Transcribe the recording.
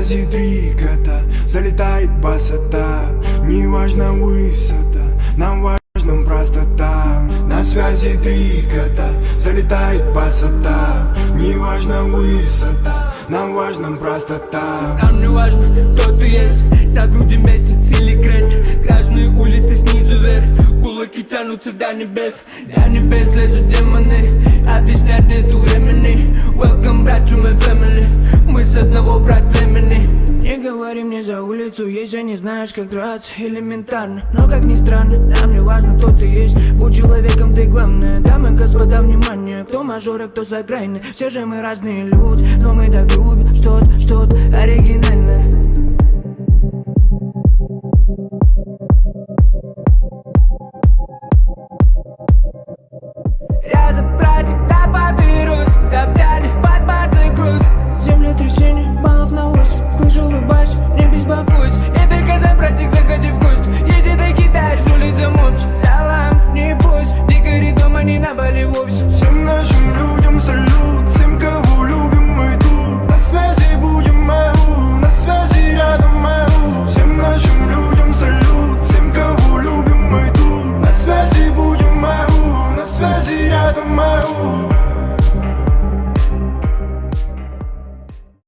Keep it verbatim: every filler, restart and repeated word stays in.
связи три кота, залетает басота. Неважно высота, нам важна простота. На связи три кота, залетает басота. Неважно высота, нам важна простота. Нам не важно, кто ты есть, на груди месяц или крест. Грязные улицы снизу вверх, кулаки тянутся до небес. До небес лезут демоны, объяснять нету времени. Welcome back to my family, мы с одного брат племени. Не говори мне за улицу, если не знаешь, как драться. Элементарно, но как ни странно, нам не важно, кто ты есть. Будь человеком, ты главное. Дамы и господа, внимание, кто мажор, а кто с окраины. Все же мы разные люди, но мы так любим что-то, что-то оригинальное. Рядом братик, да поберусь, топтали под базы груз. Землетрясение,